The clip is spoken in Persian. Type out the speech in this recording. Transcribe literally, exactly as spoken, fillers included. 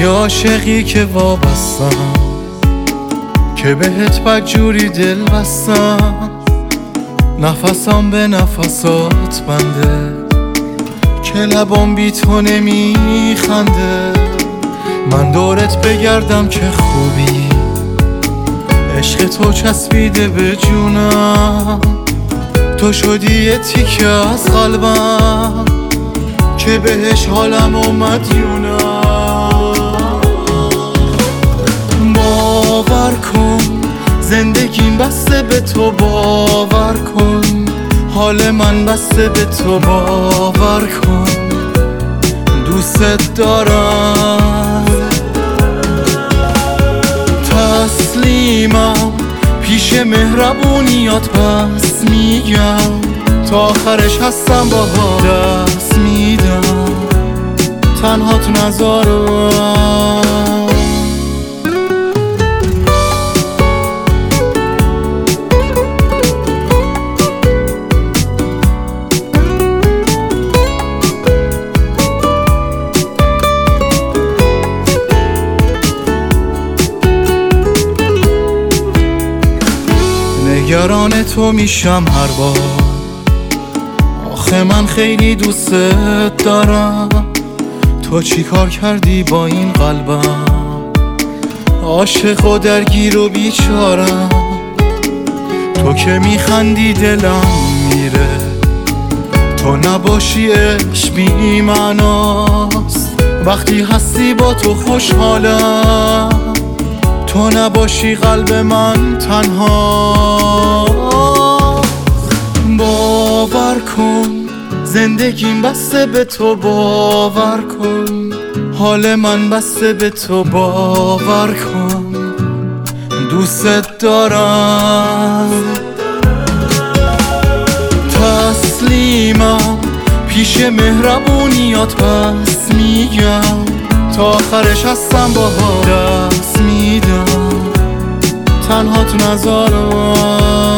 یه عاشقی که وابستم، که بهت بدجوری دل بستم. نفسم به نفسات بنده، که لبام بی تو نمیخنده. من دورت بگردم که خوبی، عشق تو چسبیده به جونم. تو شدی یه تیکه از قلبم، که بهش حالم و مدیونم. باور کن زندگیم بسته به تو، باور کن حال من بسته به تو، باور کن دوست دارم. تسلیمم پیش مهربونیات، پس میگم تا آخرش هستم باها، دست میدم تنها تو نذارم. نگران تو میشم هر بار، آخه من خیلی دوستت دارم. تو چی کار کردی با این قلبم، عاشق و درگیر و بیچارم. تو که میخندی دلم میره، تو نباشی عشق بی معناست. وقتی هستی با تو خوشحالم، تو نباشی قلب من تنها. باور کن زندگیم بسته به تو، باور کن حال من بسته به تو، باور کن دوست دارم. تسلیمم پیش مهربونیات، پس میگم تا آخرش هستم باها، دست میدم تنها تو نذارم.